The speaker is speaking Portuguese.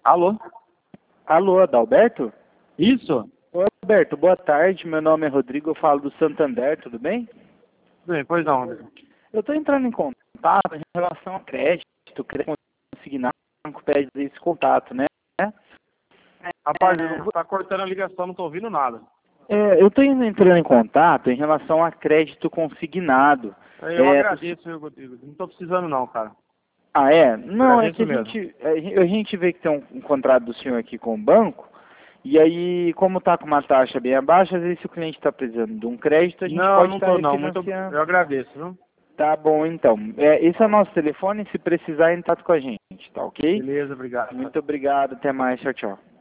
Alô? Alô, Adalberto? Isso? Oi, Alberto, boa tarde. Meu nome é Rodrigo, eu falo do Santander, tudo bem? Bem, pois não, Rodrigo. Eu estou entrando em contato em relação a crédito consignado, pede esse contato, né? Rapaz, tá cortando a ligação, não tô ouvindo nada. Eu estou entrando em contato em relação a crédito consignado. Eu agradeço, viu, Rodrigo. Não tô precisando não, cara. Ah, é? Não, é Agradeço que mesmo. a gente vê que tem um contrato do senhor aqui com o banco, e aí, como está com uma taxa bem abaixo, às vezes se o cliente está precisando de um crédito, a gente pode Não estar tô não. refinanciando. Eu agradeço, viu? Tá bom, então. Esse é o nosso telefone, se precisar, entre em contato com a gente, tá ok? Beleza, obrigado. Muito obrigado, até mais, tchau, tchau.